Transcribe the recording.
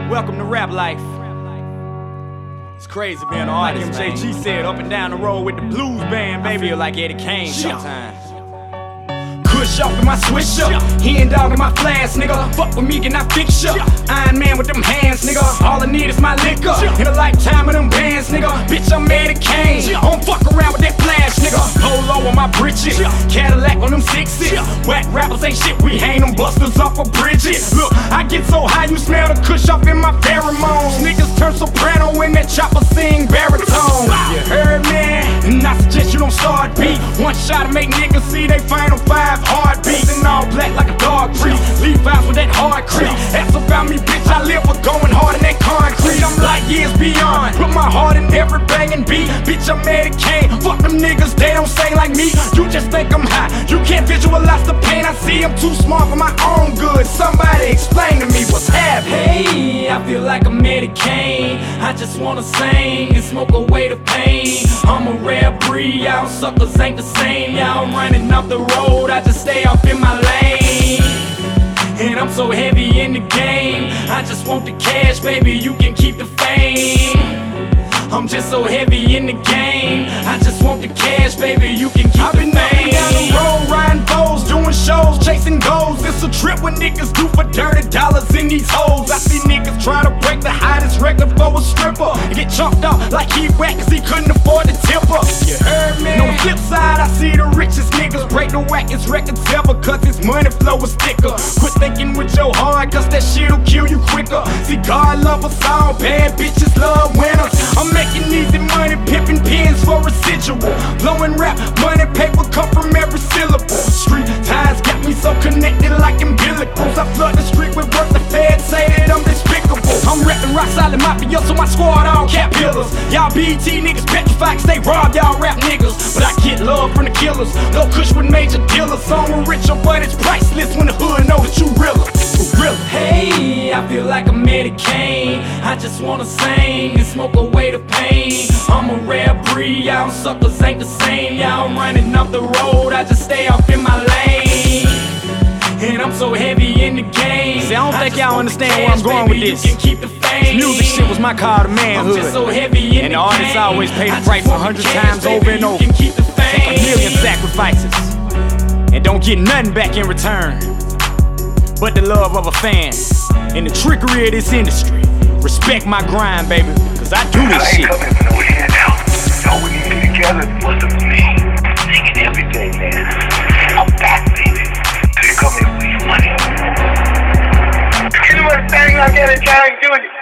Welcome to Rap Life. It's crazy being an artist, like MJG said, up and down the road with the blues band, baby. I feel like Eddie Kane sometimes. Kush off in my swisher, hen dog in my flask, nigga. Fuck with me, can I fix ya? Iron Man with them hands, nigga. All I need is my liquor. In a lifetime of them bands, nigga. Bitch, I'm Eddie Kane. I don't fuck around with that flash, nigga. Polo on my britches, Cadillac on them sixes. Whack rappers ain't shit, we hang them busters off of bridges. Look, I get so high, you smell the kush off in my pheromones. Niggas turn soprano when that chopper sing baritone. You heard me? And I suggest you don't start beat. One shot to make niggas see they final five heartbeats. And all black like a dog treat. Levi's with that hard creep. Ask about me, bitch, I live for going hard in that concrete. I'm like years beyond. Put my heart in every banging beat. Bitch, I'm Eddie Kane. Fuck them niggas, they don't sing like me. You just think I'm high. You can't visualize the pain I see. I'm too smart for my own good. Somebody explain to me what's happening. Hey, I feel like I'm Eddie Kane. I just wanna sing and smoke away the pain. I'm a rare breed, y'all suckers ain't the same. Y'all running off the road, I just stay off in my lane. And I'm so heavy in the game, I just want the cash, baby, you can keep the fame. I'm just so heavy in the game, I just want the cash, baby, you can keep the fame. I've been down the road, riding bows, doing shows, chasing goals. It's a trip what niggas do for dirty dollars in these hoes. I see niggas try to break the hottest record for a stripper and get chunked off like he whack cause he couldn't afford the tipper. You heard me? And on the flip side, I see the richest niggas break the wackest records ever cause his money flow is thicker. Quit thinking with your heart cause that shit'll kill you quicker. See, God love us all, bad bitches love winners. I'm making easy money, pimping pins for residual. Blowing rap, money, paper come from every syllable. Street ties got me so connected like umbilicals. I flood the street with work, the feds say that I'm despicable. I'm reppin' rock solid mafia, so my squad all cap killers. Y'all BET niggas petrified cause they rob y'all rap niggas. But I get love from the killers, no kush with major dealers. Song with richer, but it's priceless when the hood know that you realer. Hey, I feel like I'm Eddie Kane. I just wanna sing and smoke away the pain. I'm a rare breed, y'all suckers ain't the same. Y'all running off the road, I just stay off in my lane. And I'm so heavy in the game. See, I don't think y'all understand where I'm going with this. Music shit was my call to manhood. And the artists always pay the price 100 times over and over. Take a million sacrifices and don't get nothing back in return but the love of a fan and the trickery of this industry. Respect my grind, baby, cause I do this shit. I ain't coming for no handout. All we can be together was for me. Singing everything, man. I'm back, baby. So you come here for your money. You know what thing I gotta try and do it.